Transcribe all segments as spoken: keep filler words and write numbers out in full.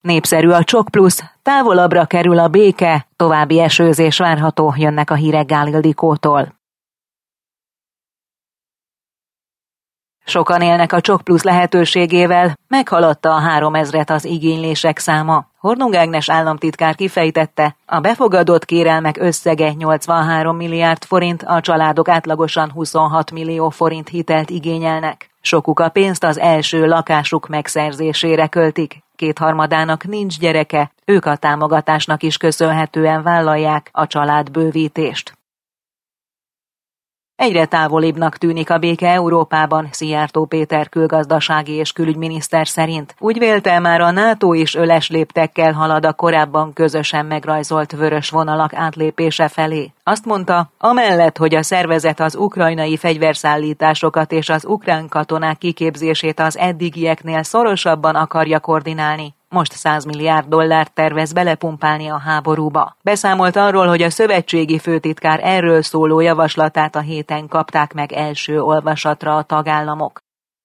Népszerű a Csok Plusz, távolabbra kerül a béke, további esőzés várható, jönnek a hírek Gál Ildikótól. Sokan élnek a Csok Plusz lehetőségével, meghaladta a háromezret az igénylések száma. Hornung Ágnes államtitkár kifejtette, a befogadott kérelmek összege nyolcvanhárom milliárd forint, a családok átlagosan huszonhat millió forint hitelt igényelnek. Sokuk a pénzt az első lakásuk megszerzésére költik. Kétharmadának nincs gyereke, ők a támogatásnak is köszönhetően vállalják a családbővítést. Egyre távolibbnak tűnik a béke Európában, Szijjártó Péter külgazdasági és külügyminiszter szerint. Úgy vélte, már a NATO is öles léptekkel halad a korábban közösen megrajzolt vörös vonalak átlépése felé. Azt mondta, amellett, hogy a szervezet az ukrajnai fegyverszállításokat és az ukrán katonák kiképzését az eddigieknél szorosabban akarja koordinálni, most száz milliárd dollárt tervez belepumpálni a háborúba. Beszámolt arról, hogy a szövetségi főtitkár erről szóló javaslatát a héten kapták meg első olvasatra a tagállamok.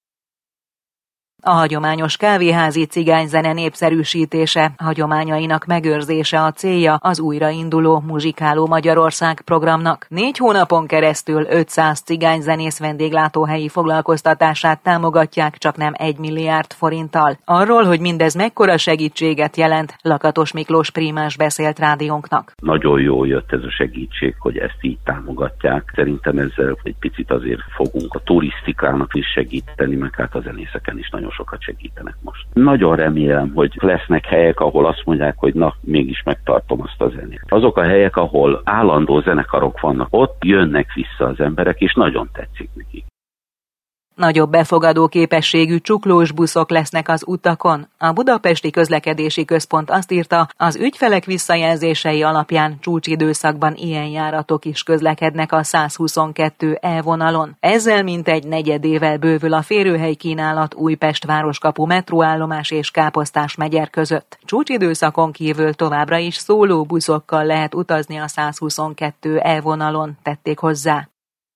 A hagyományos kávéházi cigányzene népszerűsítése, hagyományainak megőrzése a célja az újrainduló Muzsikáló Magyarország programnak. Négy hónapon keresztül ötszáz cigányzenész vendéglátóhelyi foglalkoztatását támogatják csaknem egy milliárd forinttal. Arról, hogy mindez mekkora segítséget jelent, Lakatos Miklós prímás beszélt rádiónknak. Nagyon jó jött ez a segítség, hogy ezt így támogatják. Szerintem ezzel egy picit azért fogunk a turisztikának is segíteni, meg hát a zenészeken is nagyon sokat segítenek most. Nagyon remélem, hogy lesznek helyek, ahol azt mondják, hogy na, mégis megtartom azt a zenét. Azok a helyek, ahol állandó zenekarok vannak, ott jönnek vissza az emberek, és nagyon tetszik nekik. Nagyobb befogadó képességű csuklós buszok lesznek az utakon. A Budapesti Közlekedési Központ azt írta, az ügyfelek visszajelzései alapján csúcsidőszakban ilyen járatok is közlekednek a százhuszonkettő E vonalon. Ezzel mintegy negyedével bővül a férőhely kínálat Újpest városkapu metróállomás és Káposztás megyer között. Csúcsidőszakon kívül továbbra is szóló buszokkal lehet utazni a százhuszonkettő E vonalon, tették hozzá.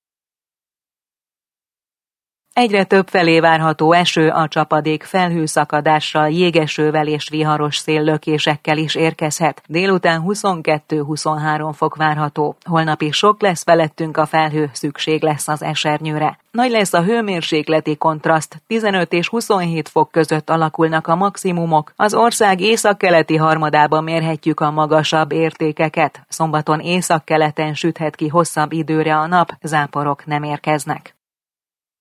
Egyre több felé várható eső, a csapadék felhőszakadással, jégesővel és viharos széllökésekkel is érkezhet. Délután huszonkettő-huszonhárom fok várható. Holnap is sok lesz felettünk a felhő, szükség lesz az esernyőre. Nagy lesz a hőmérsékleti kontraszt, tizenöt és huszonhét fok között alakulnak a maximumok. Az ország északkeleti harmadában mérhetjük a magasabb értékeket. Szombaton északkeleten süthet ki hosszabb időre a nap, záporok nem érkeznek.